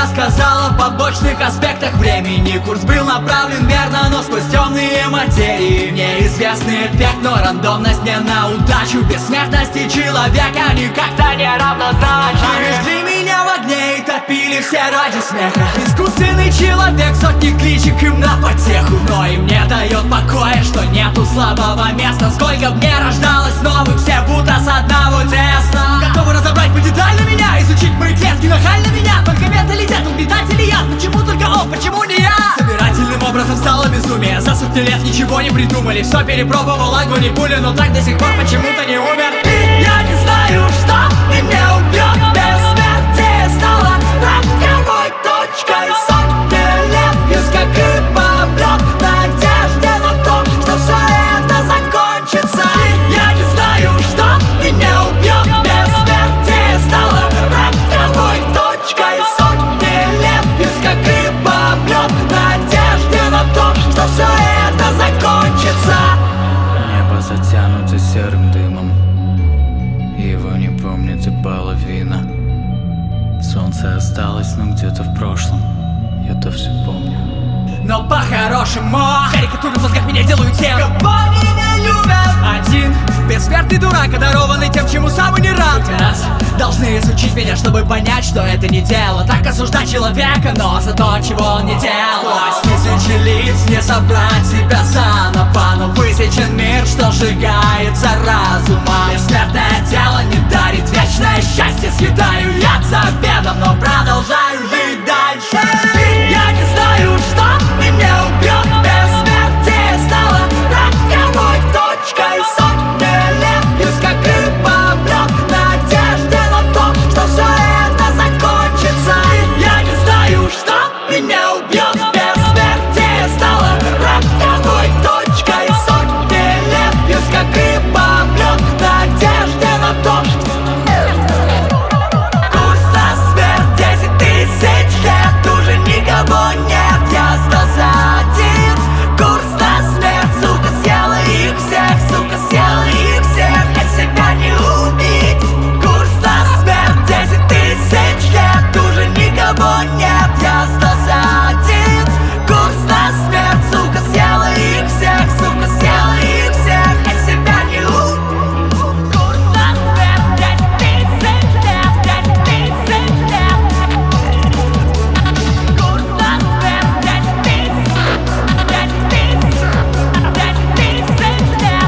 рассказал о побочных аспектах времени. Курс был направлен верно, но сквозь темные материи. Неизвестный эффект, но рандомность не на удачу. Бессмертности человека никак-то не равнозначны. Везли меня в огне и топили все ради смеха. Искусственный человек, сотни кличек им на потеху. Но им не дает покоя, что нету слабого места. Сколько б не рождалось новых, все будто с одного теста. Готовы разобрать по детально меня, изучить мои клетки нахально меня. Только менталитет, угнетать или яд? Почему только он, почему не я? Собирательным образом стало безумие. За сотни лет ничего не придумали. Все перепробовал, огонь и пули, но так до сих пор почему-то не умер. Я не знаю, что меня убьет. Бессмертие стало роковой точкой. Сотни лет без как рыба об лед. Надежде на то, что все это закончится. Я не знаю, что меня убьет. Бессмертие стало роковой точкой. Сотни лет без как рыба об лед. Надежде на то, что все это закончится. Небо затянуто серым дымом, его не помнит и половина. Солнце осталось, но где-то в прошлом. Я-то все помню. Но по-хорошему карикатуры в мозгах меня делают тем, кого они не любят. Один бессмертный дурак, одарованный тем, чему сам и не рад. Раз должны изучить меня, чтобы понять, что это не дело. Так осуждать человека, но за то, чего он не делал. Сквозь тысячи лиц не собрать себя заново. Но высечен мир, что сжигается разумом. Бессмертное тело не дарит вечное счастье. Съедаю яд за обедом, но продолжаю жить дальше. Я не знаю, что меня убьет. Бессмертие стало роковой точкой. Сотни лет без как рыба об лед. Надежде на то, что все это закончится. Я не знаю, что меня убьет. Бессмертие стало роковой точкой. Сотни лет без как рыба об лед. Надежде на то, что курс на смерть 10 тысяч лет. Уже никого нет, я остался один. Курс на смерть, сука, съела их всех. Сука, съела их всех, а себя не убить. Курс на смерть 10 тысяч лет. Уже никого нет, я остался один. Курс на смерть, сука, съела их всех. Сука, съела их всех, а себя не убить. Курс на смерть 10 тысяч лет. 10 тысяч лет. Курс на смерть 10 тысяч. 10 тысяч. 10 тысяч лет.